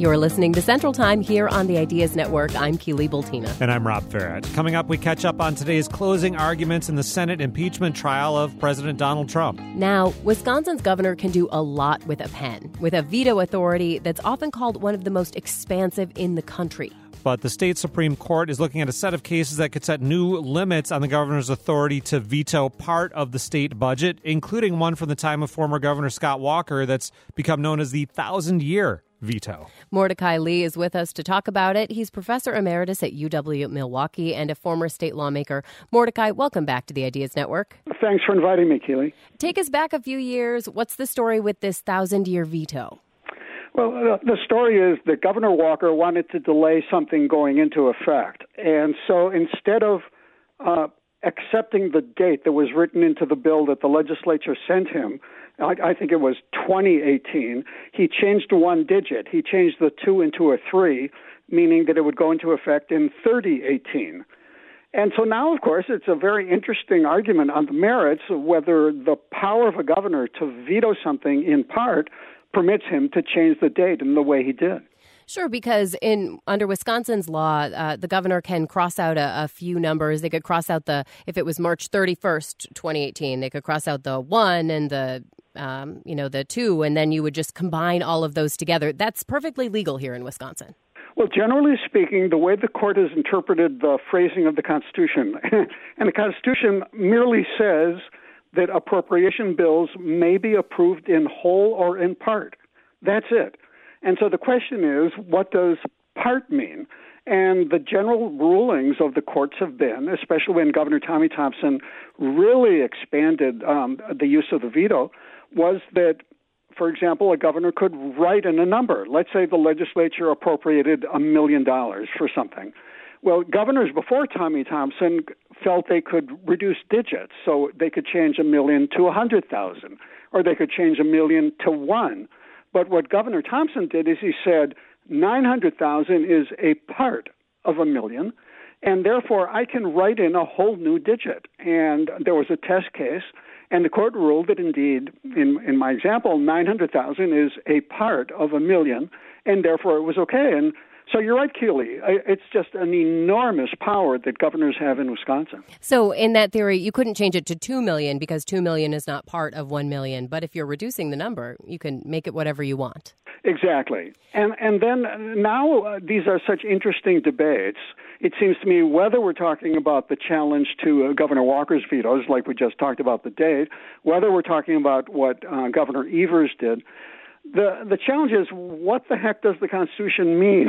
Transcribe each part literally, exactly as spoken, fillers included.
You're listening to Central Time here on the Ideas Network. I'm Keely Bultina. And I'm Rob Farrett. Coming up, we catch up on today's closing arguments in the Senate impeachment trial of President Donald Trump. Now, Wisconsin's governor can do a lot with a pen, with a veto authority that's often called one of the most expansive in the country. But the state Supreme Court is looking at a set of cases that could set new limits on the governor's authority to veto part of the state budget, including one from the time of former Governor Scott Walker that's become known as the thousand-year veto. Mordecai Lee is with us to talk about it. He's professor emeritus at U W-Milwaukee and a former state lawmaker. Mordecai, welcome back to the Ideas Network. Thanks for inviting me, Keely. Take us back a few years. What's the story with this thousand-year veto? Well, the story is that Governor Walker wanted to delay something going into effect. And so instead of uh, accepting the date that was written into the bill that the legislature sent him, I, I think it was twenty eighteen, he changed one digit. He changed the two into a three, meaning that it would go into effect in thirty eighteen. And so now, of course, it's a very interesting argument on the merits of whether the power of a governor to veto something in part permits him to change the date in the way he did. Sure, because in under Wisconsin's law, uh, the governor can cross out a, a few numbers. They could cross out the, if it was March thirty-first, twenty eighteen, they could cross out the one and the, um, you know, the two, and then you would just combine all of those together. That's perfectly legal here in Wisconsin. Well, generally speaking, the way the court has interpreted the phrasing of the Constitution, and the Constitution merely says that appropriation bills may be approved in whole or in part. That's it. And so the question is, what does part mean? And the general rulings of the courts have been, especially when Governor Tommy Thompson really expanded um, the use of the veto, was that, for example, a governor could write in a number. Let's say the legislature appropriated a million dollars for something. Well, governors before Tommy Thompson felt they could reduce digits, so they could change a million to a hundred thousand, or they could change a million to one. But what Governor Thompson did is he said nine hundred thousand is a part of a million, and therefore I can write in a whole new digit. And there was a test case, and the court ruled that indeed, in, in my example, nine hundred thousand is a part of a million, and therefore it was okay. And so you're right, Keely. It's just an enormous power that governors have in Wisconsin. So in that theory, you couldn't change it to two million because two million is not part of one million. But if you're reducing the number, you can make it whatever you want. Exactly. And and then now uh, these are such interesting debates. It seems to me whether we're talking about the challenge to uh, Governor Walker's vetoes, like we just talked about the date, whether we're talking about what uh, Governor Evers did, The the challenge is, what the heck does the Constitution mean?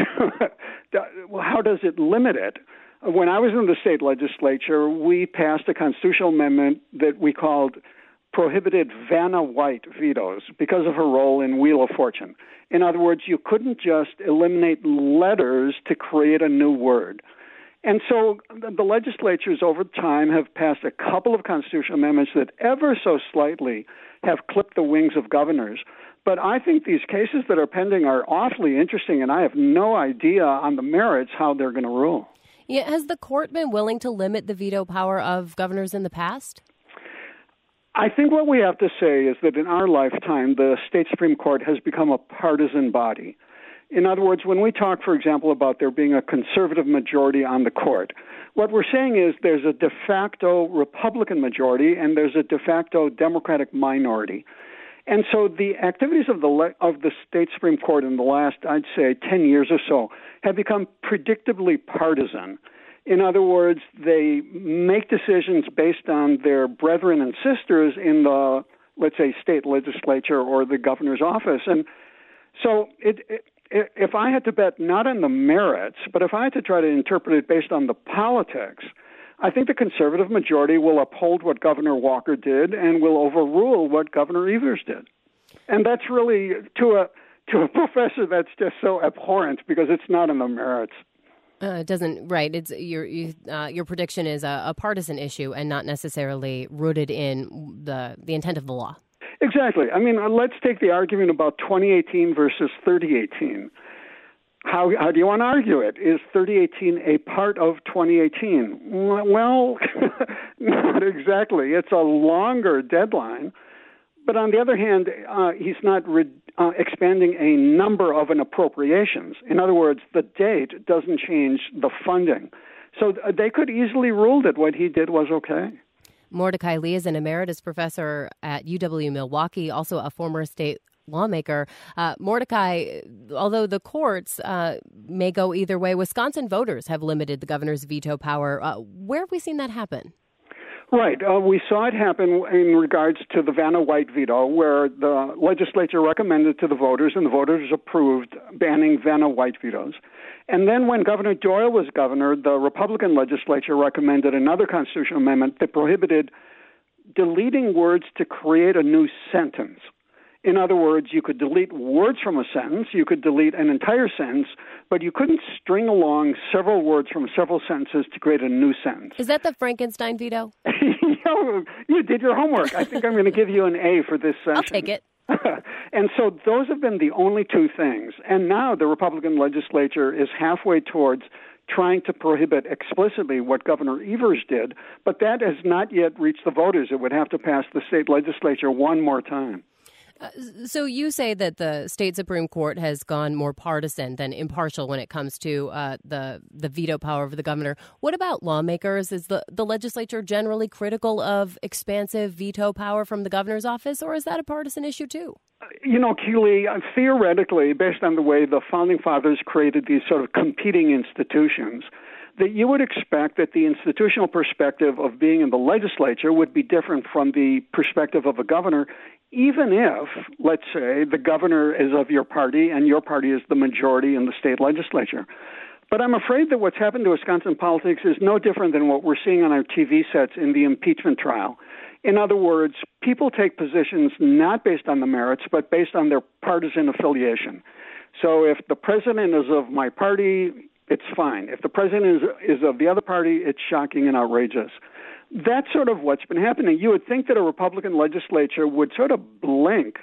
How does it limit it? When I was in the state legislature, we passed a constitutional amendment that we called prohibited Vanna White vetoes because of her role in Wheel of Fortune. In other words, you couldn't just eliminate letters to create a new word. And so the legislatures over time have passed a couple of constitutional amendments that ever so slightly have clipped the wings of governors. But I think these cases that are pending are awfully interesting, and I have no idea on the merits how they're going to rule. Yeah, has the court been willing to limit the veto power of governors in the past? I think what we have to say is that in our lifetime, the state Supreme Court has become a partisan body. In other words, when we talk, for example, about there being a conservative majority on the court, what we're saying is there's a de facto Republican majority and there's a de facto Democratic minority. And so the activities of the le- of the state Supreme Court in the last, I'd say, ten years or so have become predictably partisan. In other words, they make decisions based on their brethren and sisters in the, let's say, state legislature or the governor's office. And so it, it, if I had to bet not on the merits, but if I had to try to interpret it based on the politics, I think the conservative majority will uphold what Governor Walker did and will overrule what Governor Evers did. And that's really, to a to a professor, that's just so abhorrent because it's not in the merits. Uh, it doesn't, right. It's your you, uh, your prediction is a, a partisan issue and not necessarily rooted in the the intent of the law. Exactly. I mean, let's take the argument about twenty eighteen versus thirty eighteen. How how do you want to argue it? Is thirty eighteen a part of twenty eighteen? Well, not exactly. It's a longer deadline. But on the other hand, uh, he's not re- uh, expanding a number of an appropriations. In other words, the date doesn't change the funding. So uh, they could easily rule that what he did was okay. Mordecai Lee is an emeritus professor at U W-Milwaukee, also a former state lawmaker. Uh, Mordecai, although the courts uh, may go either way, Wisconsin voters have limited the governor's veto power. Uh, where have we seen that happen? Right. Uh, we saw it happen in regards to the Vanna White veto, where the legislature recommended to the voters, and the voters approved banning Vanna White vetoes. And then when Governor Doyle was governor, the Republican legislature recommended another constitutional amendment that prohibited deleting words to create a new sentence. In other words, you could delete words from a sentence, you could delete an entire sentence, but you couldn't string along several words from several sentences to create a new sentence. Is that the Frankenstein veto? you, you did your homework. I think I'm going to give you an A for this session. I'll take it. And so those have been the only two things. And now the Republican legislature is halfway towards trying to prohibit explicitly what Governor Evers did, but that has not yet reached the voters. It would have to pass the state legislature one more time. Uh, so you say that the state Supreme Court has gone more partisan than impartial when it comes to uh, the the veto power of the governor. What about lawmakers? Is the, the legislature generally critical of expansive veto power from the governor's office, or is that a partisan issue too? You know, Keely, uh, theoretically, based on the way the Founding Fathers created these sort of competing institutions, that you would expect that the institutional perspective of being in the legislature would be different from the perspective of a governor, even if, let's say, the governor is of your party and your party is the majority in the state legislature. But I'm afraid that what's happened to Wisconsin politics is no different than what we're seeing on our T V sets in the impeachment trial. In other words, people take positions not based on the merits, but based on their partisan affiliation. So if the president is of my party, it's fine. If the president is, is of the other party, it's shocking and outrageous. That's sort of what's been happening. You would think that a Republican legislature would sort of blink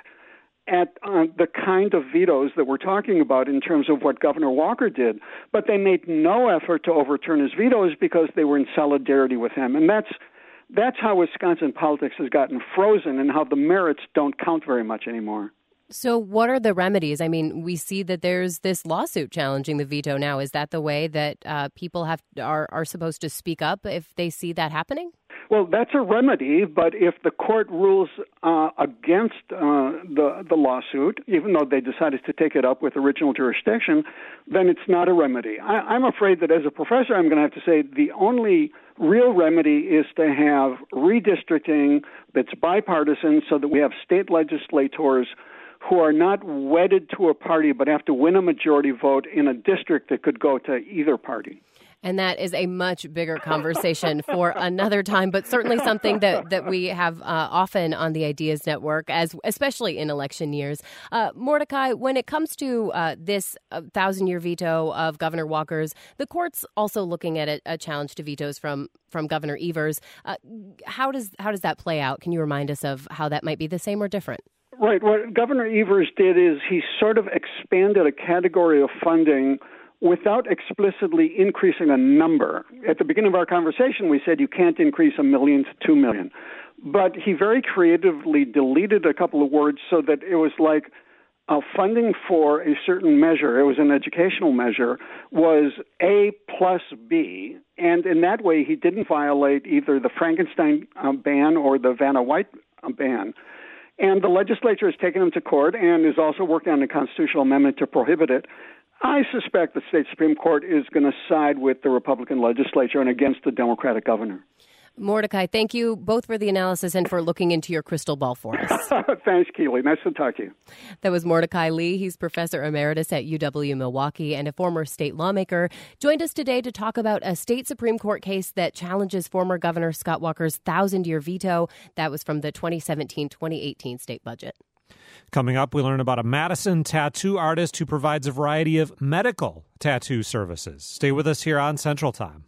at uh, the kind of vetoes that we're talking about in terms of what Governor Walker did, but they made no effort to overturn his vetoes because they were in solidarity with him. And that's that's how Wisconsin politics has gotten frozen and how the merits don't count very much anymore. So what are the remedies? I mean, we see that there's this lawsuit challenging the veto now. Is that the way that uh, people have are, are supposed to speak up if they see that happening? Well, that's a remedy, but if the court rules uh, against uh, the, the lawsuit, even though they decided to take it up with original jurisdiction, then it's not a remedy. I, I'm afraid that as a professor, I'm going to have to say the only real remedy is to have redistricting that's bipartisan so that we have state legislators who are not wedded to a party but have to win a majority vote in a district that could go to either party. And that is a much bigger conversation for another time, but certainly something that, that we have uh, often on the Ideas Network, as especially in election years. Uh, Mordecai, when it comes to uh, this uh, thousand-year veto of Governor Walker's, the court's also looking at a, a challenge to vetoes from from Governor Evers. Uh, how does how does that play out? Can you remind us of how that might be the same or different? Right. What Governor Evers did is he sort of expanded a category of funding without explicitly increasing a number. At the beginning of our conversation, we said you can't increase a million to two million. But he very creatively deleted a couple of words so that it was like uh, funding for a certain measure, it was an educational measure, was A plus B. And in that way, he didn't violate either the Frankenstein uh, ban or the Vanna White uh, ban. And the legislature has taken him to court and is also working on a constitutional amendment to prohibit it. I suspect the state Supreme Court is going to side with the Republican legislature and against the Democratic governor. Mordecai, thank you both for the analysis and for looking into your crystal ball for us. Thanks, Keely. Nice to talk to you. That was Mordecai Lee. He's professor emeritus at U W-Milwaukee and a former state lawmaker. Joined us today to talk about a state Supreme Court case that challenges former Governor Scott Walker's thousand-year veto. That was from the twenty seventeen twenty eighteen state budget. Coming up, we learn about a Madison tattoo artist who provides a variety of medical tattoo services. Stay with us here on Central Time.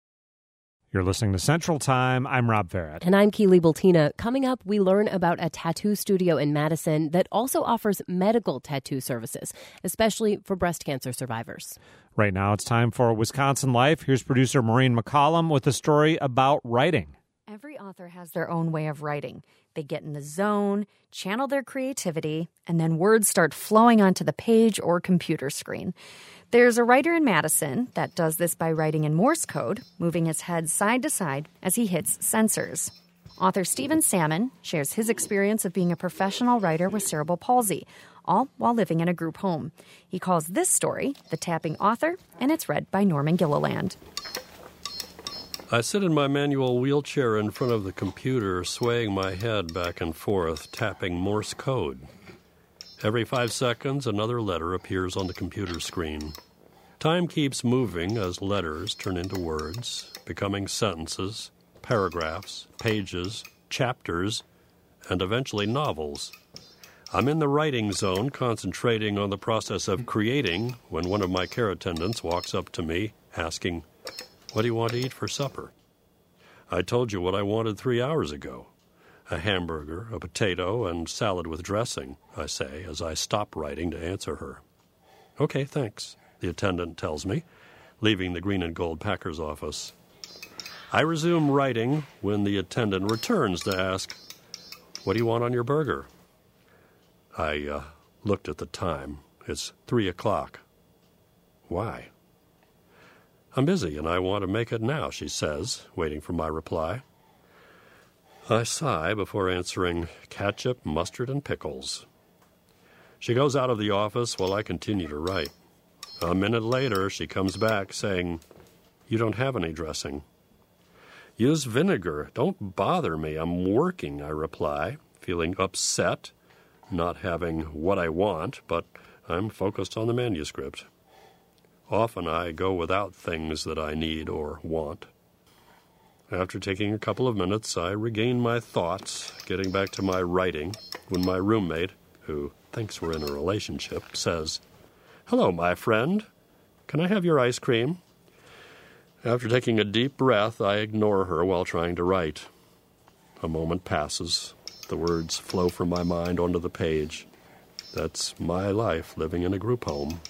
You're listening to Central Time. I'm Rob Farrett. And I'm Keely Bultina. Coming up, we learn about a tattoo studio in Madison that also offers medical tattoo services, especially for breast cancer survivors. Right now, it's time for Wisconsin Life. Here's producer Maureen McCollum with a story about writing. Every author has their own way of writing. They get in the zone, channel their creativity, and then words start flowing onto the page or computer screen. There's a writer in Madison that does this by writing in Morse code, moving his head side to side as he hits sensors. Author Stephen Salmon shares his experience of being a professional writer with cerebral palsy, all while living in a group home. He calls this story The Tapping Author, and it's read by Norman Gilliland. I sit in my manual wheelchair in front of the computer, swaying my head back and forth, tapping Morse code. Every five seconds, another letter appears on the computer screen. Time keeps moving as letters turn into words, becoming sentences, paragraphs, pages, chapters, and eventually novels. I'm in the writing zone, concentrating on the process of creating, when one of my care attendants walks up to me, asking, "What do you want to eat for supper?" I told you what I wanted three hours ago. A hamburger, a potato, and salad with dressing, I say, as I stop writing to answer her. "Okay, thanks," the attendant tells me, leaving the green and gold Packers office. I resume writing when the attendant returns to ask, "What do you want on your burger?" I uh, looked at the time. It's three o'clock. "Why?" "I'm busy, and I want to make it now," she says, waiting for my reply. I sigh before answering, "Ketchup, mustard, and pickles." She goes out of the office while I continue to write. A minute later, she comes back saying, "You don't have any dressing." "Use vinegar. Don't bother me. I'm working," I reply, feeling upset, not having what I want, but I'm focused on the manuscript. Often I go without things that I need or want. After taking a couple of minutes, I regain my thoughts, getting back to my writing, when my roommate, who thinks we're in a relationship, says, "Hello, my friend. Can I have your ice cream?" After taking a deep breath, I ignore her while trying to write. A moment passes. The words flow from my mind onto the page. That's my life living in a group home.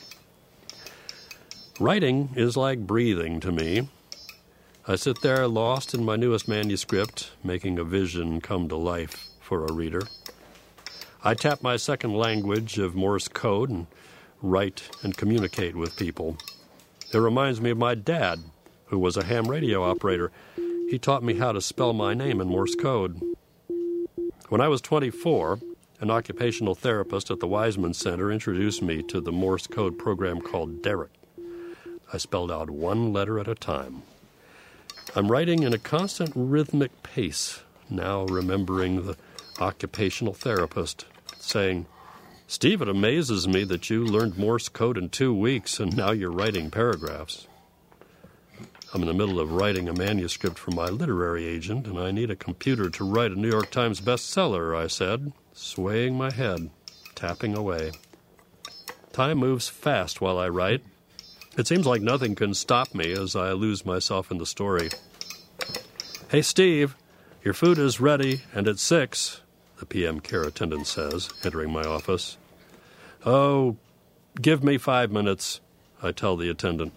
Writing is like breathing to me. I sit there lost in my newest manuscript, making a vision come to life for a reader. I tap my second language of Morse code and write and communicate with people. It reminds me of my dad, who was a ham radio operator. He taught me how to spell my name in Morse code. When I was twenty-four, an occupational therapist at the Wiseman Center introduced me to the Morse code program called Derek. I spelled out one letter at a time. I'm writing in a constant rhythmic pace, now remembering the occupational therapist, saying, "Steve, it amazes me that you learned Morse code in two weeks and now you're writing paragraphs." I'm in the middle of writing a manuscript for my literary agent, and I need a computer to write a New York Times bestseller, I said, swaying my head, tapping away. Time moves fast while I write. It seems like nothing can stop me as I lose myself in the story. "Hey, Steve, your food is ready, and it's six, the P M care attendant says, entering my office. "Oh, give me five minutes, I tell the attendant.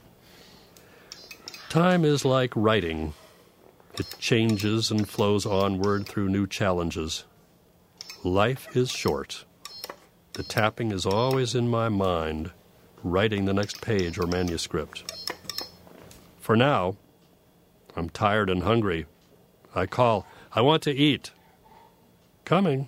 Time is like writing. It changes and flows onward through new challenges. Life is short. The tapping is always in my mind, writing the next page or manuscript. For now, I'm tired and hungry. I call, "I want to eat." "Coming."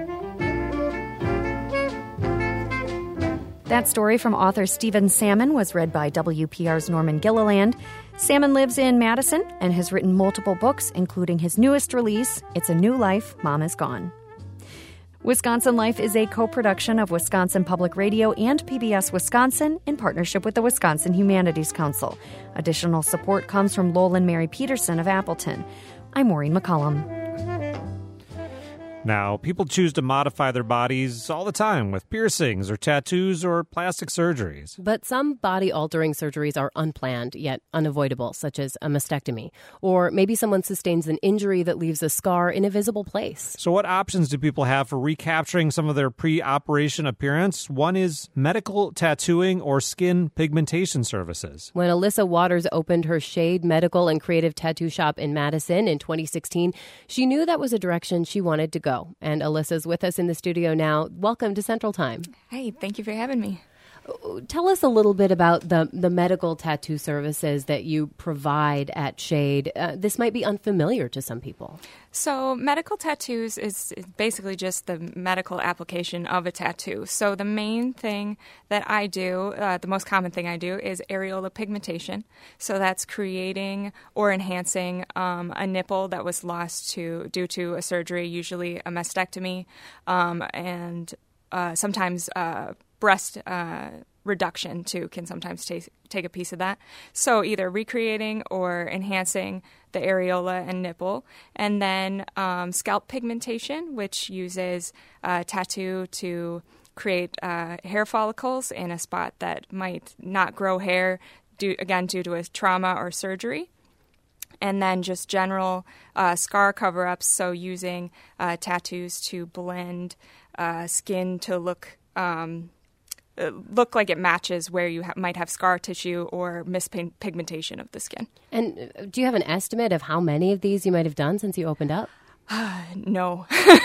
That story from author Stephen Salmon was read by W P R's Norman Gilliland. Salmon lives in Madison and has written multiple books, including his newest release, It's a New Life, Mom is Gone. Wisconsin Life is a co-production of Wisconsin Public Radio and P B S Wisconsin in partnership with the Wisconsin Humanities Council. Additional support comes from Lowell and Mary Peterson of Appleton. I'm Maureen McCullum. Now, people choose to modify their bodies all the time with piercings or tattoos or plastic surgeries. But some body-altering surgeries are unplanned, yet unavoidable, such as a mastectomy. Or maybe someone sustains an injury that leaves a scar in a visible place. So what options do people have for recapturing some of their pre-operation appearance? One is medical tattooing or skin pigmentation services. When Alyssa Waters opened her Shade Medical and Creative Tattoo Shop in Madison in twenty sixteen, she knew that was a direction she wanted to go. And Alyssa's with us in the studio now. Welcome to Central Time. Hey, thank you for having me. Tell us a little bit about the, the medical tattoo services that you provide at Shade. Uh, this might be unfamiliar to some people. So medical tattoos is basically just the medical application of a tattoo. So the main thing that I do, uh, the most common thing I do, is areola pigmentation. So that's creating or enhancing um, a nipple that was lost to due to a surgery, usually a mastectomy, um, and uh, sometimes uh, breast uh, reduction, too, can sometimes take take a piece of that. So either recreating or enhancing the areola and nipple. And then um, scalp pigmentation, which uses uh, tattoo to create uh, hair follicles in a spot that might not grow hair, due, again, due to a trauma or surgery. And then just general uh, scar cover-ups, so using uh, tattoos to blend uh, skin to look um, look like it matches where you ha- might have scar tissue or mispigmentation of the skin. And do you have an estimate of how many of these you might have done since you opened up? No.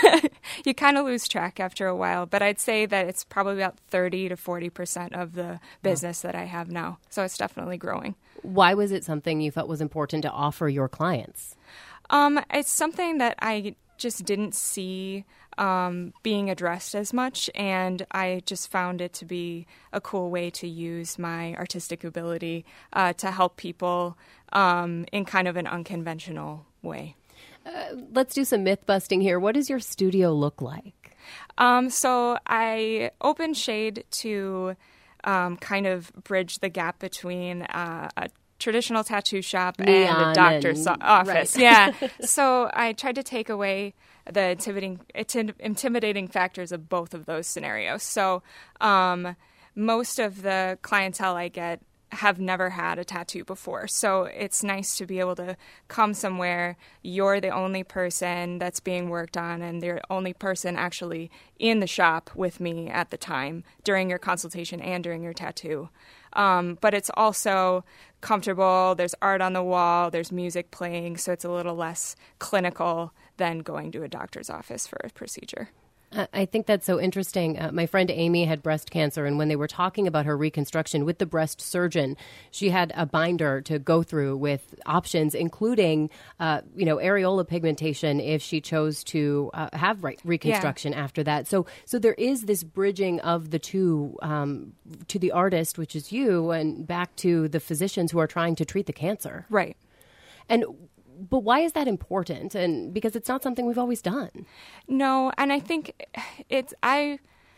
You kind of lose track after a while, but I'd say that it's probably about thirty to forty percent of the business oh. that I have now. So it's definitely growing. Why was it something you felt was important to offer your clients? Um, it's something that I just didn't see um, being addressed as much, and I just found it to be a cool way to use my artistic ability uh, to help people um, in kind of an unconventional way. Uh, let's do some myth busting here. What does your studio look like? Um, so I opened Shade to um, kind of bridge the gap between uh, a traditional tattoo shop Neon and a doctor's and, office. Right. Yeah. So I tried to take away the intimidating, intimidating factors of both of those scenarios. So um, most of the clientele I get have never had a tattoo before. So it's nice to be able to come somewhere, you're the only person that's being worked on and the only person actually in the shop with me at the time during your consultation and during your tattoo. Um, but it's also comfortable, there's art on the wall, there's music playing, so it's a little less clinical than going to a doctor's office for a procedure. I think that's so interesting. Uh, my friend Amy had breast cancer, and when they were talking about her reconstruction with the breast surgeon, she had a binder to go through with options, including, uh, you know, areola pigmentation if she chose to uh, have re- reconstruction yeah. after that. So, so there is this bridging of the two um, to the artist, which is you, and back to the physicians who are trying to treat the cancer. Right. And But why is that important? And because it's not something we've always done. No, and I think it's I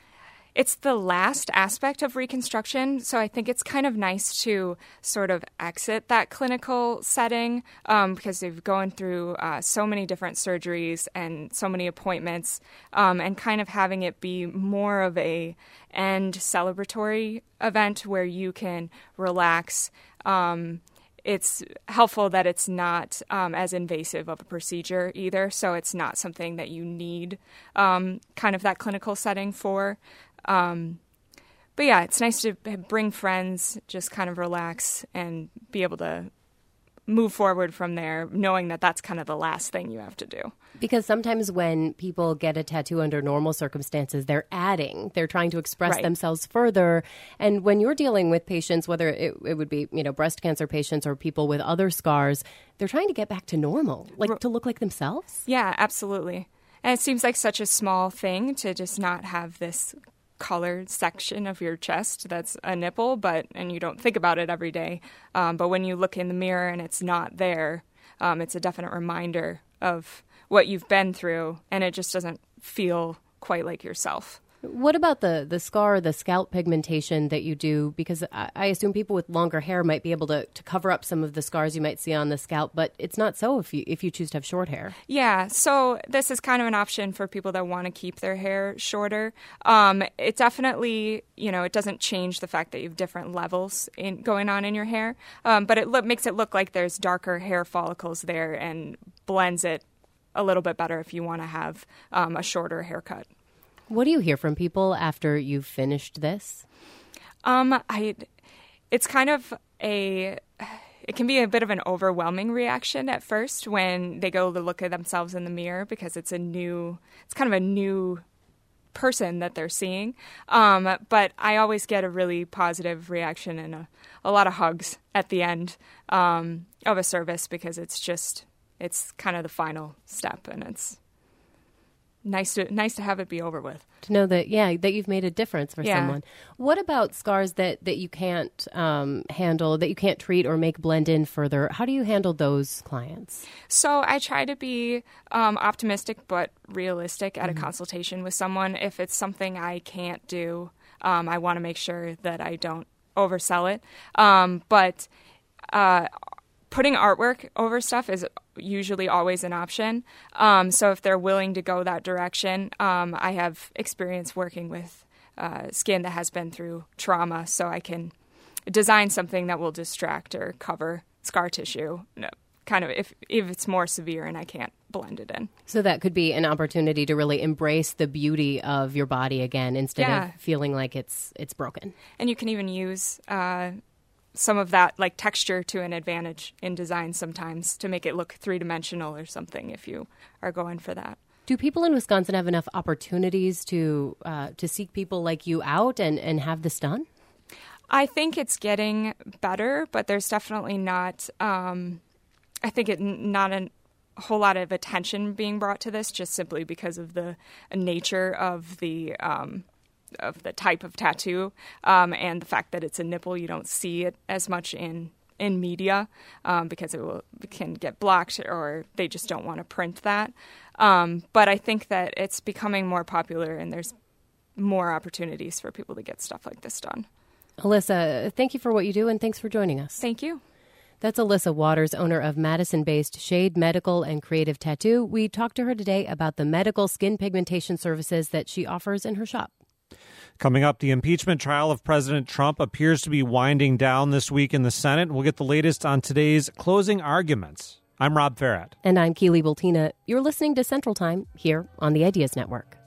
it's the last aspect of reconstruction. So I think it's kind of nice to sort of exit that clinical setting um, because they've gone through uh, so many different surgeries and so many appointments, um, and kind of having it be more of a end celebratory event where you can relax. Um, It's helpful that it's not um, as invasive of a procedure either, so it's not something that you need um, kind of that clinical setting for. Um, but yeah, it's nice to bring friends, just kind of relax and be able to move forward from there, knowing that that's kind of the last thing you have to do. Because sometimes when people get a tattoo under normal circumstances, they're adding, they're trying to express right. themselves further. And when you're dealing with patients, whether it, it would be, you know, breast cancer patients or people with other scars, they're trying to get back to normal, like R- to look like themselves. Yeah, absolutely. And it seems like such a small thing to just not have this colored section of your chest that's a nipple, but and you don't think about it every day. Um, but when you look in the mirror and it's not there, um, it's a definite reminder of what you've been through, and it just doesn't feel quite like yourself. What about the, the scar, the scalp pigmentation that you do? Because I, I assume people with longer hair might be able to, to cover up some of the scars you might see on the scalp, but it's not so if you if you choose to have short hair. Yeah, so this is kind of an option for people that want to keep their hair shorter. Um, it definitely, you know, it doesn't change the fact that you have different levels in, going on in your hair, um, but it lo- makes it look like there's darker hair follicles there and blends it a little bit better if you want to have um, a shorter haircut. What do you hear from people after you've finished this? Um, I, it's kind of a, it can be a bit of an overwhelming reaction at first when they go to look at themselves in the mirror because it's a new, it's kind of a new person that they're seeing. Um, but I always get a really positive reaction and a, a lot of hugs at the end um, of a service because it's just, it's kind of the final step and it's Nice to nice to have it be over with. To know that, yeah, that you've made a difference for yeah. someone. What about scars that, that you can't um, handle, that you can't treat or make blend in further? How do you handle those clients? So I try to be um, optimistic but realistic at Mm-hmm. a consultation with someone. If it's something I can't do, um, I want to make sure that I don't oversell it. Um, but uh, putting artwork over stuff is usually always an option. Um, so if they're willing to go that direction, um, I have experience working with uh, skin that has been through trauma, so I can design something that will distract or cover scar tissue, kind of if, if it's more severe and I can't blend it in. So that could be an opportunity to really embrace the beauty of your body again instead yeah. of feeling like it's it's broken. And you can even use uh, some of that like texture to an advantage in design sometimes to make it look three-dimensional or something if you are going for that. Do people in Wisconsin have enough opportunities to uh, to seek people like you out and, and have this done? I think it's getting better, but there's definitely not, um, I think it not a whole lot of attention being brought to this just simply because of the nature of the um of the type of tattoo um, and the fact that it's a nipple. You don't see it as much in in media um, because it, will, it can get blocked or they just don't want to print that. Um, but I think that it's becoming more popular and there's more opportunities for people to get stuff like this done. Alyssa, thank you for what you do and thanks for joining us. Thank you. That's Alyssa Waters, owner of Madison-based Shade Medical and Creative Tattoo. We talked to her today about the medical skin pigmentation services that she offers in her shop. Coming up, the impeachment trial of President Trump appears to be winding down this week in the Senate. We'll get the latest on today's closing arguments. I'm Rob Farrett. And I'm Keely Bultina. You're listening to Central Time here on the Ideas Network.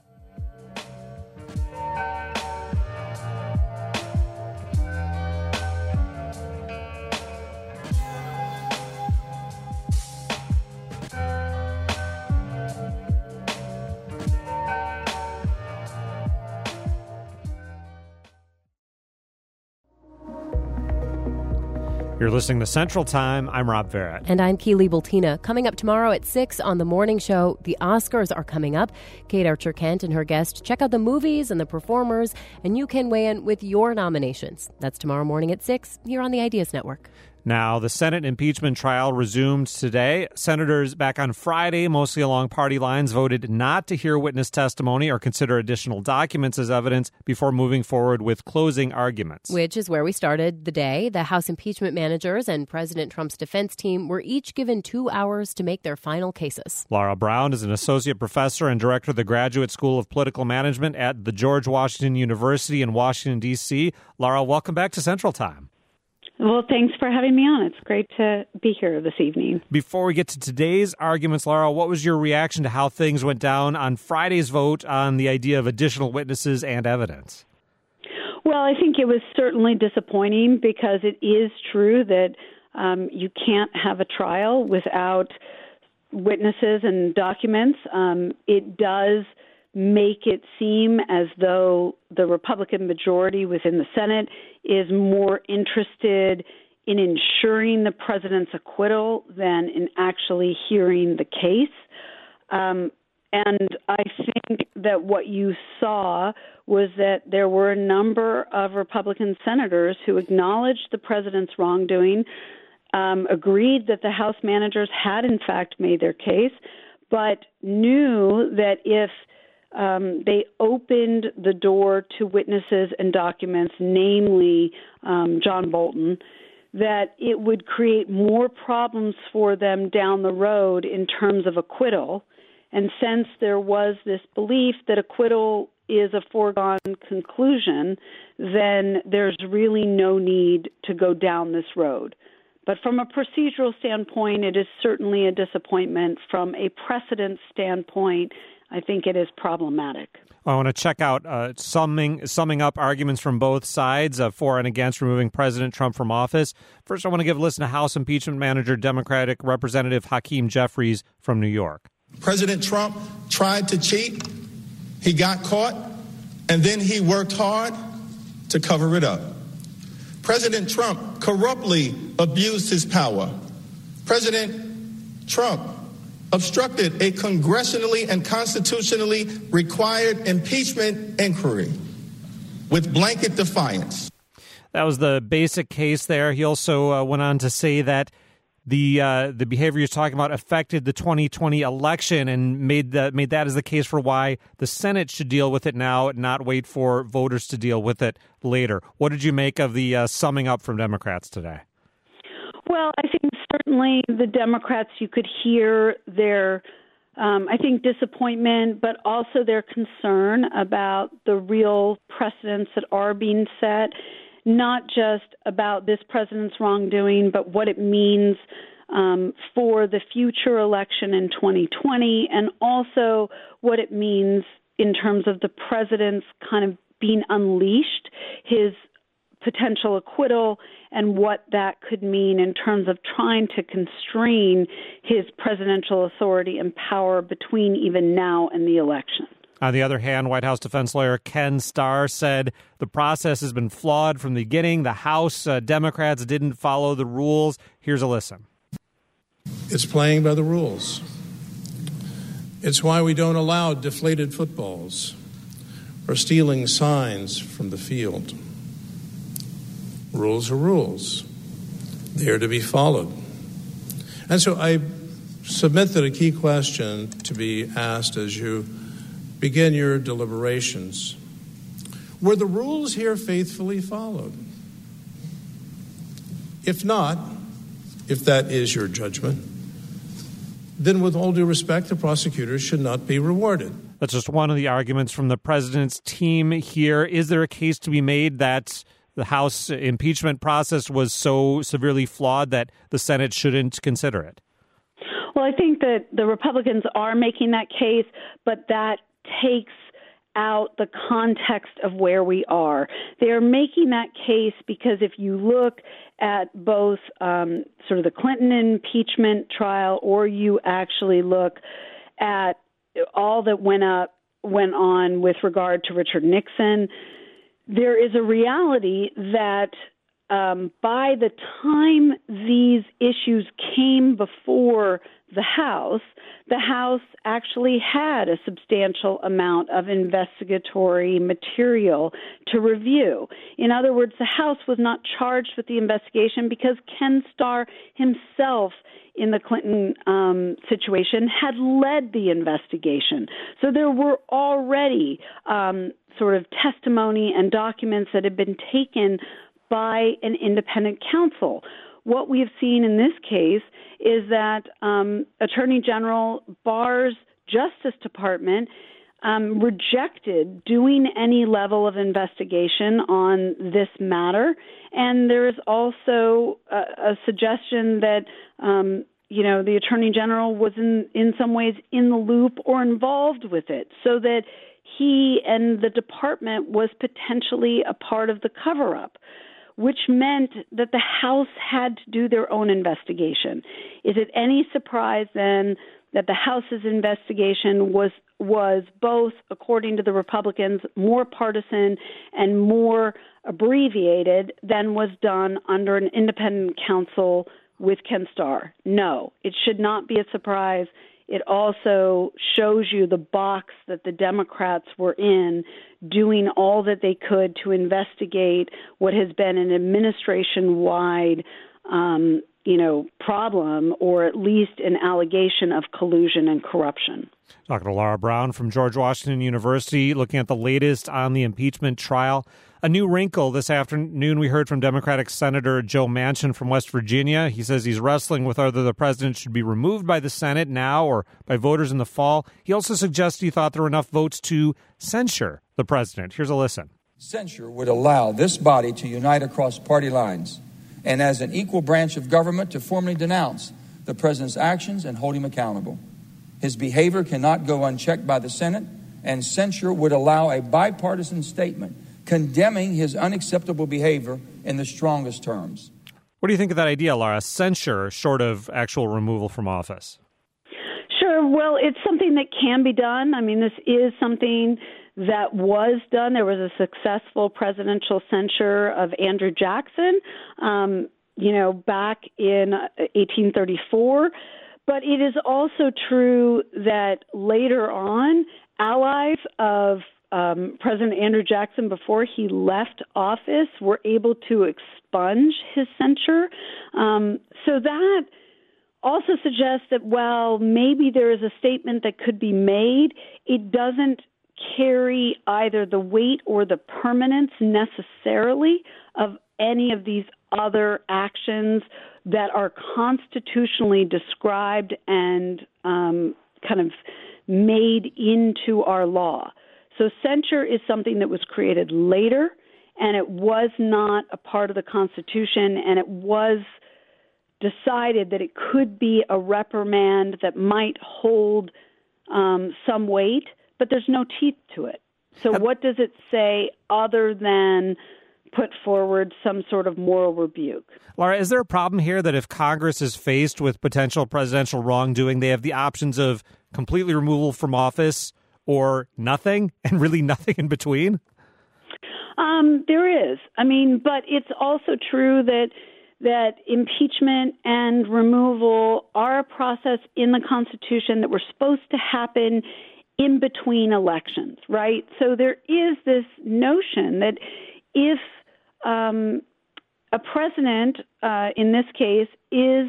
You're listening to Central Time. I'm Rob Farrett. And I'm Keely Bultina. Coming up tomorrow at six on The Morning Show, the Oscars are coming up. Kate Archer-Kent and her guest check out the movies and the performers, and you can weigh in with your nominations. That's tomorrow morning at six here on the Ideas Network. Now, the Senate impeachment trial resumed today. Senators back on Friday, mostly along party lines, voted not to hear witness testimony or consider additional documents as evidence before moving forward with closing arguments. Which is where we started the day. The House impeachment managers and President Trump's defense team were each given two hours to make their final cases. Laura Brown is an associate professor and director of the Graduate School of Political Management at the George Washington University in Washington, D C. Laura, welcome back to Central Time. Well, thanks for having me on. It's great to be here this evening. Before we get to today's arguments, Laura, what was your reaction to how things went down on Friday's vote on the idea of additional witnesses and evidence? Well, I think it was certainly disappointing because it is true that um, you can't have a trial without witnesses and documents. Um, it does make it seem as though the Republican majority within the Senate is more interested in ensuring the president's acquittal than in actually hearing the case. Um, and I think that what you saw was that there were a number of Republican senators who acknowledged the president's wrongdoing, um, agreed that the House managers had in fact made their case, but knew that if um, they opened the door to witnesses and documents, namely um, John Bolton, that it would create more problems for them down the road in terms of acquittal. And since there was this belief that acquittal is a foregone conclusion, then there's really no need to go down this road. But from a procedural standpoint, it is certainly a disappointment. From a precedent standpoint, I think it is problematic. I want to check out uh, summing summing up arguments from both sides uh, for and against removing President Trump from office. First, I want to give a listen to House Impeachment Manager, Democratic Representative Hakeem Jeffries from New York. President Trump tried to cheat. He got caught, and then he worked hard to cover it up. President Trump corruptly abused his power. President Trump obstructed a congressionally and constitutionally required impeachment inquiry with blanket defiance. That was the basic case there. He also uh, went on to say that the uh, the behavior you're talking about affected the twenty twenty election and made that made that as the case for why the Senate should deal with it now, not wait for voters to deal with it later. What did you make of the uh, summing up from Democrats today? Well, I think certainly the Democrats, you could hear their, um, I think, disappointment, but also their concern about the real precedents that are being set, not just about this president's wrongdoing, but what it means um, for the future election in twenty twenty, and also what it means in terms of the president's kind of being unleashed, his potential acquittal, and what that could mean in terms of trying to constrain his presidential authority and power between even now and the election. On the other hand, White House defense lawyer Ken Starr said the process has been flawed from the beginning. The House uh, Democrats didn't follow the rules. Here's a listen. It's playing by the rules. It's why we don't allow deflated footballs or stealing signs from the field. Rules are rules. They are to be followed. And so I submit that a key question to be asked as you begin your deliberations: were the rules here faithfully followed? If not, if that is your judgment, then with all due respect, the prosecutors should not be rewarded. That's just one of the arguments from the president's team here. Is there a case to be made that the House impeachment process was so severely flawed that the Senate shouldn't consider it? Well, I think that the Republicans are making that case, but that takes out the context of where we are. They're making that case because if you look at both um, sort of the Clinton impeachment trial, or you actually look at all that went up went on with regard to Richard Nixon, there is a reality that um, by the time these issues came before the House, the House actually had a substantial amount of investigatory material to review. In other words, the House was not charged with the investigation because Ken Starr himself in the Clinton um, situation had led the investigation. So there were already um, sort of testimony and documents that had been taken by an independent counsel. What we have seen in this case is that um, Attorney General Barr's Justice Department um, rejected doing any level of investigation on this matter. And there is also a, a suggestion that, um, you know, the Attorney General was in, in some ways in the loop or involved with it, so that he and the department was potentially a part of the cover-up, which meant that the House had to do their own investigation. Is it any surprise then that the House's investigation was was both, according to the Republicans, more partisan and more abbreviated than was done under an independent counsel with Ken Starr? No, it should not be a surprise. It also shows you the box that the Democrats were in, doing all that they could to investigate what has been an administration-wide um, you know, problem or at least an allegation of collusion and corruption. Doctor Laura Brown from George Washington University looking at the latest on the impeachment trial. A new wrinkle this afternoon, we heard from Democratic Senator Joe Manchin from West Virginia. He says he's wrestling with whether the president should be removed by the Senate now or by voters in the fall. He also suggested he thought there were enough votes to censure the president. Here's a listen. Censure would allow this body to unite across party lines and as an equal branch of government to formally denounce the president's actions and hold him accountable. His behavior cannot go unchecked by the Senate, and censure would allow a bipartisan statement condemning his unacceptable behavior in the strongest terms. What do you think of that idea, Laura? Censure short of actual removal from office? Sure. Well, it's something that can be done. I mean, this is something that was done. There was a successful presidential censure of Andrew Jackson, um, you know, back in eighteen thirty-four. But it is also true that later on, allies of um, President Andrew Jackson, before he left office, were able to expunge his censure. Um, so that also suggests that, well, maybe there is a statement that could be made. It doesn't carry either the weight or the permanence necessarily of any of these other actions that are constitutionally described and um, kind of made into our law. So censure is something that was created later, and it was not a part of the Constitution, and it was decided that it could be a reprimand that might hold um, some weight, but there's no teeth to it. So what does it say other than put forward some sort of moral rebuke? Laura, is there a problem here that if Congress is faced with potential presidential wrongdoing, they have the options of completely removal from office or nothing, and really nothing in between? Um, there is. I mean, but it's also true that that impeachment and removal are a process in the Constitution that were supposed to happen in between elections, right? So there is this notion that if um, a president, uh, in this case, is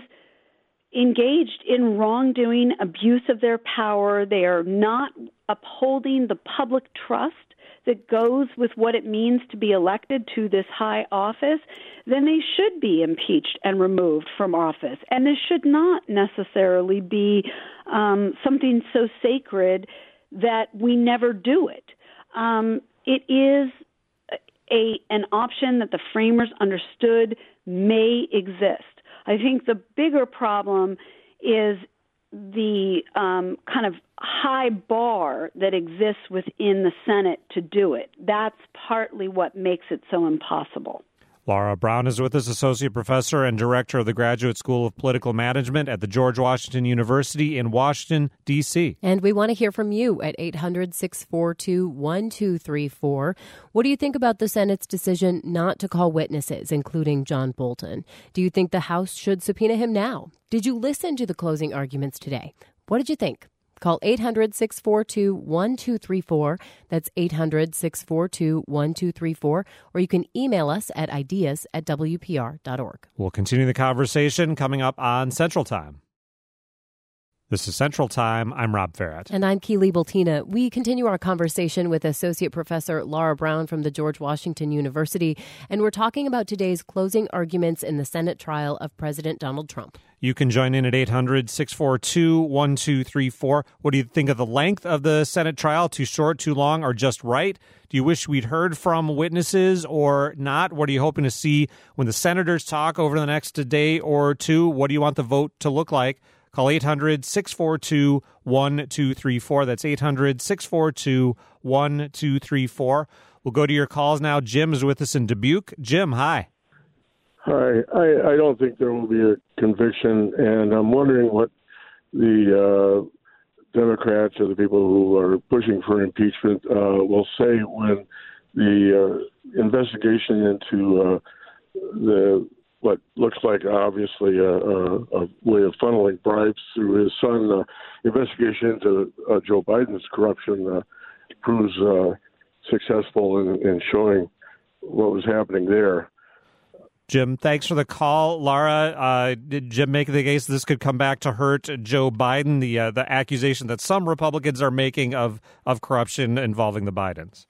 engaged in wrongdoing, abuse of their power, they are not upholding the public trust that goes with what it means to be elected to this high office, then they should be impeached and removed from office. And this should not necessarily be um, something so sacred that we never do it. Um, it is a an option that the framers understood may exist. I think the bigger problem is the um, kind of high bar that exists within the Senate to do it. That's partly what makes it so impossible. Laura Brown is with us, Associate Professor and Director of the Graduate School of Political Management at the George Washington University in Washington, D C And we want to hear from you at eight hundred, six four two, one two three four. What do you think about the Senate's decision not to call witnesses, including John Bolton? Do you think the House should subpoena him now? Did you listen to the closing arguments today? What did you think? Call eight hundred, six four two, one two three four. That's eight hundred, six four two, one two three four. Or you can email us at ideas at w p r dot org. We'll continue the conversation coming up on Central Time. This is Central Time. I'm Rob Farrett. And I'm Keely Bultina. We continue our conversation with Associate Professor Laura Brown from the George Washington University, and we're talking about today's closing arguments in the Senate trial of President Donald Trump. You can join in at eight hundred, six four two, one two three four. What do you think of the length of the Senate trial? Too short, too long, or just right? Do you wish we'd heard from witnesses or not? What are you hoping to see when the senators talk over the next day or two? What do you want the vote to look like? Call eight hundred, six four two, one two three four. That's eight hundred, six four two, one two three four. We'll go to your calls now. Jim is with us in Dubuque. Jim, hi. Hi. I, I don't think there will be a conviction, and I'm wondering what the uh, Democrats or the people who are pushing for impeachment uh, will say when the uh, investigation into uh, the what looks like obviously a, a, a way of funneling bribes through his son, uh, investigation into uh, Joe Biden's corruption uh, proves uh, successful in, in showing what was happening there. Jim, thanks for the call. Laura, uh, did Jim make the case this could come back to hurt Joe Biden, the uh, the accusation that some Republicans are making of, of corruption involving the Bidens?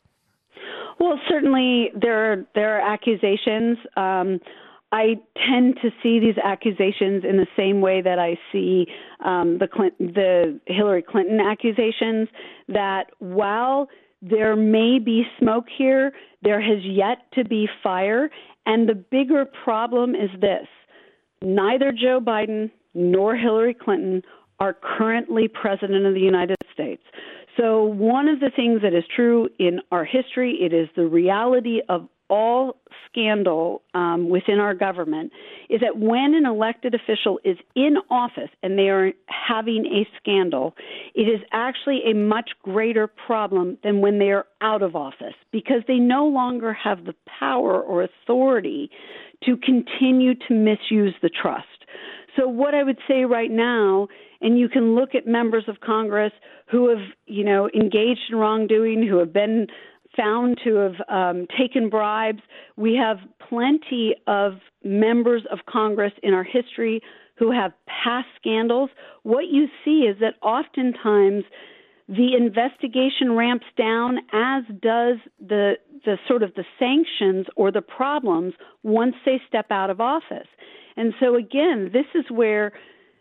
Well, certainly there are, there are accusations. Um, I tend to see these accusations in the same way that I see um, the Clinton, the Hillary Clinton accusations, that while there may be smoke here, there has yet to be fire. And the bigger problem is this: neither Joe Biden nor Hillary Clinton are currently president of the United States. So one of the things that is true in our history, it is the reality of all scandal um, within our government, is that when an elected official is in office and they are having a scandal, it is actually a much greater problem than when they are out of office, because they no longer have the power or authority to continue to misuse the trust. So what I would say right now, and you can look at members of Congress who have, you know, engaged in wrongdoing, who have been found to have um, taken bribes. We have plenty of members of Congress in our history who have past scandals. What you see is that oftentimes the investigation ramps down, as does the the sort of the sanctions or the problems once they step out of office. And so again, this is where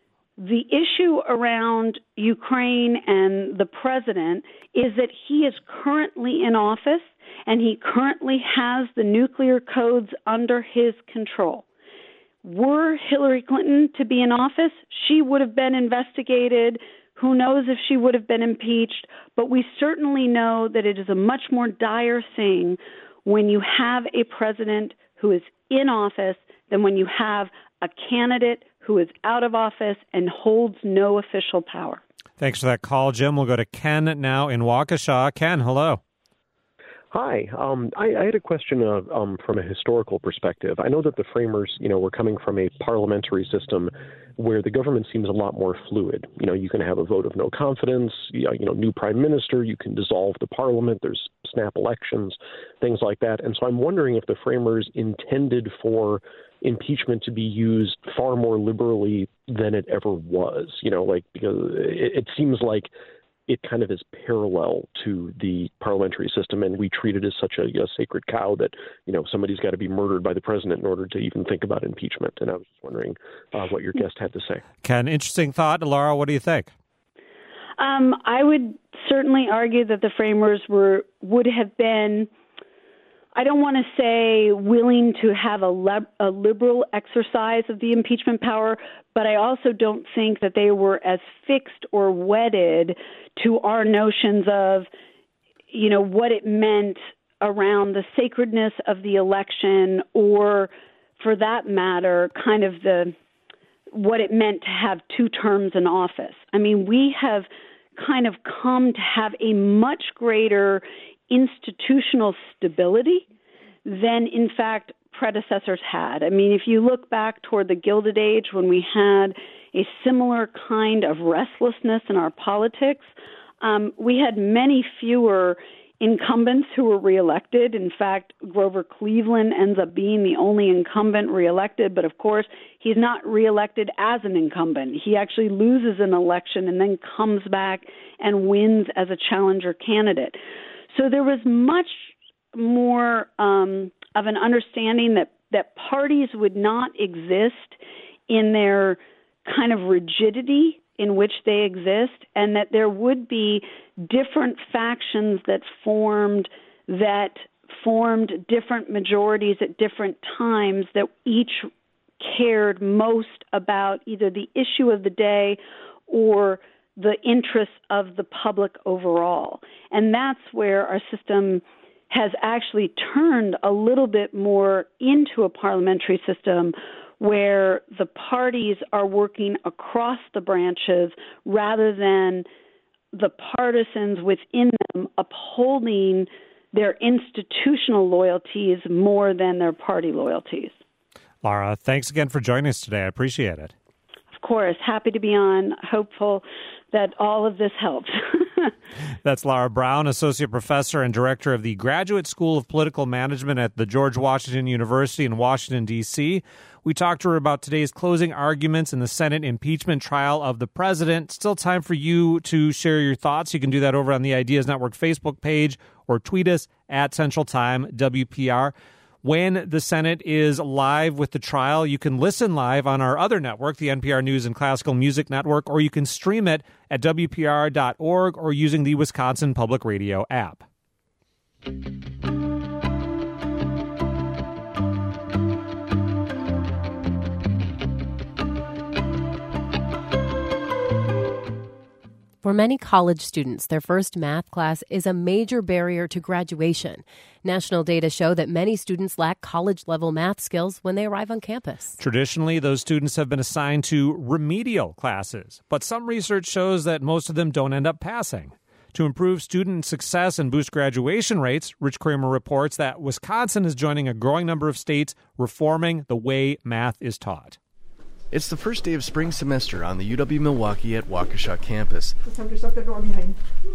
the issue around Ukraine and the president is that he is currently in office and he currently has the nuclear codes under his control. Were Hillary Clinton to be in office, she would have been investigated. Who knows if she would have been impeached? But we certainly know that it is a much more dire thing when you have a president who is in office than when you have a candidate who is out of office and holds no official power. Thanks for that call, Jim. We'll go to Ken now in Waukesha. Ken, hello. Hi. Um, I, I had a question uh, um, from a historical perspective. I know that the framers, you know, were coming from a parliamentary system where the government seems a lot more fluid. You know, you can have a vote of no confidence, you know, you know, new prime minister, you can dissolve the parliament, there's snap elections, things like that. And so I'm wondering if the framers intended for impeachment to be used far more liberally than it ever was, you know, like, because it, it seems like it kind of is parallel to the parliamentary system, and we treat it as such a, a sacred cow that, you know, somebody's got to be murdered by the president in order to even think about impeachment. And I was just wondering uh, what your guest had to say. Ken, interesting thought. Laura, what do you think? Um, I would certainly argue that the framers were would have been, I don't want to say willing to have a, le- a liberal exercise of the impeachment power, but I also don't think that they were as fixed or wedded to our notions of, you know, what it meant around the sacredness of the election, or for that matter, kind of the what it meant to have two terms in office. I mean, we have kind of come to have a much greater institutional stability than, in fact, predecessors had. I mean, if you look back toward the Gilded Age, when we had a similar kind of restlessness in our politics, um, we had many fewer incumbents who were reelected. In fact, Grover Cleveland ends up being the only incumbent reelected, but of course, he's not reelected as an incumbent. He actually loses an election and then comes back and wins as a challenger candidate. So there was much more um, of an understanding that, that parties would not exist in their kind of rigidity in which they exist, and that there would be different factions that formed that formed different majorities at different times that each cared most about either the issue of the day or the interests of the public overall. And that's where our system has actually turned a little bit more into a parliamentary system where the parties are working across the branches rather than the partisans within them upholding their institutional loyalties more than their party loyalties. Laura, thanks again for joining us today. I appreciate it. Of course. Happy to be on. Hopeful that all of this helps. That's Laura Brown, Associate Professor and Director of the Graduate School of Political Management at the George Washington University in Washington, D C We talked to her about today's closing arguments in the Senate impeachment trial of the president. Still time for you to share your thoughts. You can do that over on the Ideas Network Facebook page or tweet us at Central Time W P R. When the Senate is live with the trial, you can listen live on our other network, the N P R News and Classical Music Network, or you can stream it at W P R dot org or using the Wisconsin Public Radio app. For many college students, their first math class is a major barrier to graduation. National data show that many students lack college-level math skills when they arrive on campus. Traditionally, those students have been assigned to remedial classes, but some research shows that most of them don't end up passing. To improve student success and boost graduation rates, Rich Kramer reports that Wisconsin is joining a growing number of states reforming the way math is taught. It's the first day of spring semester on the U W-Milwaukee at Waukesha campus. Some of your stuff that were behind.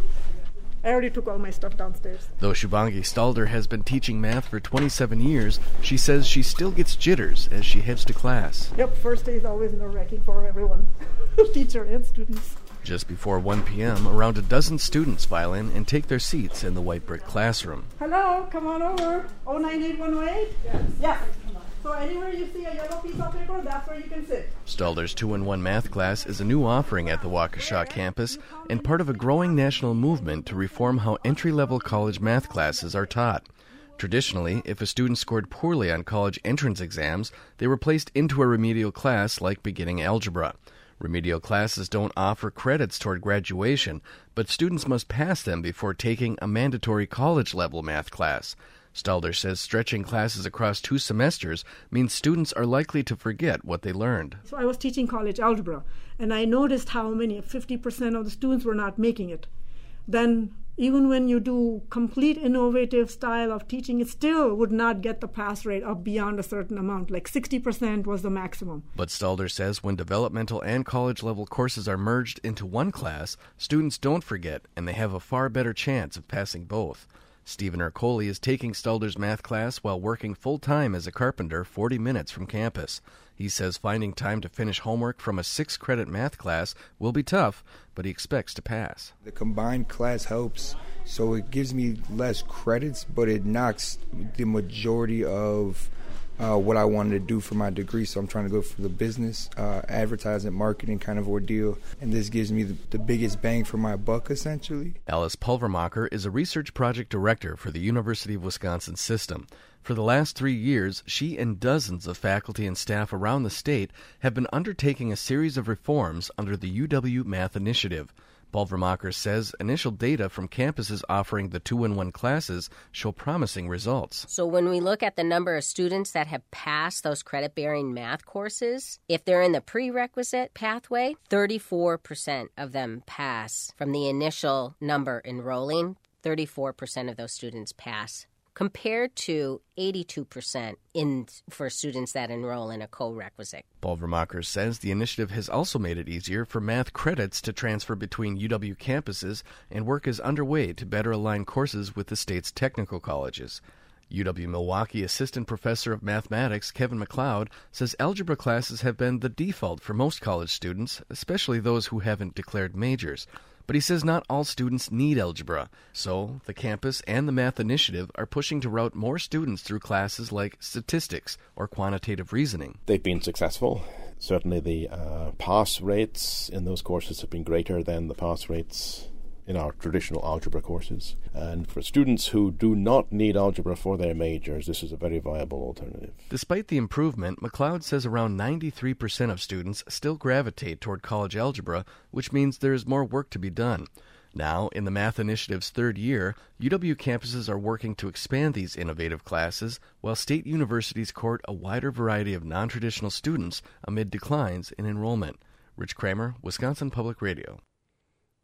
I already took all my stuff downstairs. Though Shubhangi Stalder has been teaching math for twenty-seven years, she says she still gets jitters as she heads to class. Yep, first day is always nerve-wracking for everyone, teacher and students. Just before one p.m., around a dozen students file in and take their seats in the white brick classroom. Hello, come on over. oh nine eight one oh eight? Yes. Yes. So anywhere you see a yellow piece of paper, that's where you can sit. Stalder's two in one math class is a new offering at the Waukesha campus and part of a growing national movement to reform how entry-level college math classes are taught. Traditionally, if a student scored poorly on college entrance exams, they were placed into a remedial class like beginning algebra. Remedial classes don't offer credits toward graduation, but students must pass them before taking a mandatory college-level math class. Stalder says stretching classes across two semesters means students are likely to forget what they learned. So I was teaching college algebra, and I noticed how many, fifty percent of the students were not making it. Then even when you do complete innovative style of teaching, it still would not get the pass rate up beyond a certain amount, like sixty percent was the maximum. But Stalder says when developmental and college-level courses are merged into one class, students don't forget, and they have a far better chance of passing both. Stephen Ercole is taking Stalder's math class while working full-time as a carpenter forty minutes from campus. He says finding time to finish homework from a six-credit math class will be tough, but he expects to pass. The combined class helps, so it gives me less credits, but it knocks the majority of uh, what I wanted to do for my degree. So I'm trying to go for the business, uh, advertising, marketing kind of ordeal, and this gives me the, the biggest bang for my buck, essentially. Alice Pulvermacher is a research project director for the University of Wisconsin system. For the last three years, she and dozens of faculty and staff around the state have been undertaking a series of reforms under the U W Math Initiative. Pulvermacher says initial data from campuses offering the two in one classes show promising results. So when we look at the number of students that have passed those credit-bearing math courses, if they're in the prerequisite pathway, thirty-four percent of them pass. From the initial number enrolling, thirty-four percent of those students pass, compared to eighty-two percent in for students that enroll in a co-requisite. Pulvermacher says the initiative has also made it easier for math credits to transfer between U W campuses, and work is underway to better align courses with the state's technical colleges. U W-Milwaukee Assistant Professor of Mathematics Kevin McLeod says algebra classes have been the default for most college students, especially those who haven't declared majors. But he says not all students need algebra, so the campus and the Math Initiative are pushing to route more students through classes like statistics or quantitative reasoning. They've been successful. Certainly the uh, pass rates in those courses have been greater than the pass rates in our traditional algebra courses. And for students who do not need algebra for their majors, this is a very viable alternative. Despite the improvement, McLeod says around ninety-three percent of students still gravitate toward college algebra, which means there is more work to be done. Now, in the Math Initiative's third year, U W campuses are working to expand these innovative classes, while state universities court a wider variety of non-traditional students amid declines in enrollment. Rich Kramer, Wisconsin Public Radio.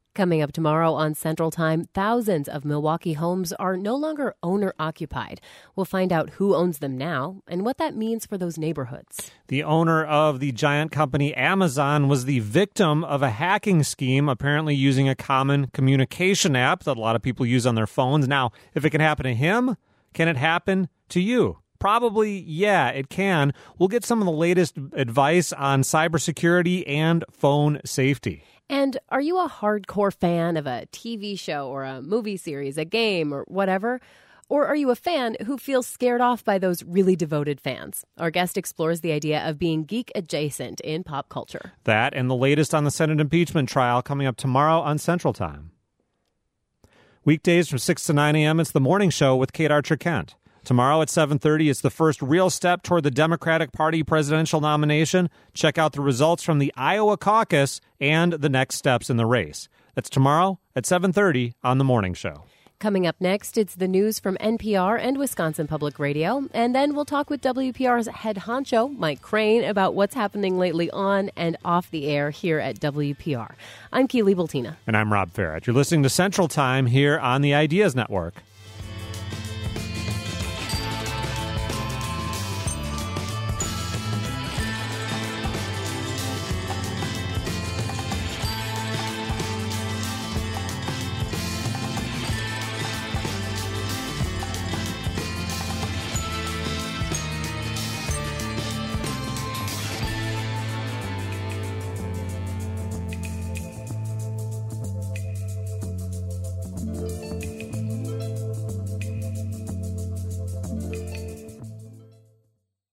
Coming up tomorrow on Central Time, thousands of Milwaukee homes are no longer owner-occupied. We'll find out who owns them now and what that means for those neighborhoods. The owner of the giant company Amazon was the victim of a hacking scheme, apparently using a common communication app that a lot of people use on their phones. Now, if it can happen to him, can it happen to you? Probably, yeah, it can. We'll get some of the latest advice on cybersecurity and phone safety. And are you a hardcore fan of a T V show or a movie series, a game or whatever? Or are you a fan who feels scared off by those really devoted fans? Our guest explores the idea of being geek adjacent in pop culture. That and the latest on the Senate impeachment trial coming up tomorrow on Central Time. Weekdays from six to nine a.m., it's The Morning Show with Kate Archer-Kent. Tomorrow at seven thirty, it's the first real step toward the Democratic Party presidential nomination. Check out the results from the Iowa caucus and the next steps in the race. That's tomorrow at seven thirty on The Morning Show. Coming up next, it's the news from N P R and Wisconsin Public Radio. And then we'll talk with W P R's head honcho, Mike Crane, about what's happening lately on and off the air here at W P R. I'm Keely Bultina. And I'm Rob Farrett. You're listening to Central Time here on the Ideas Network.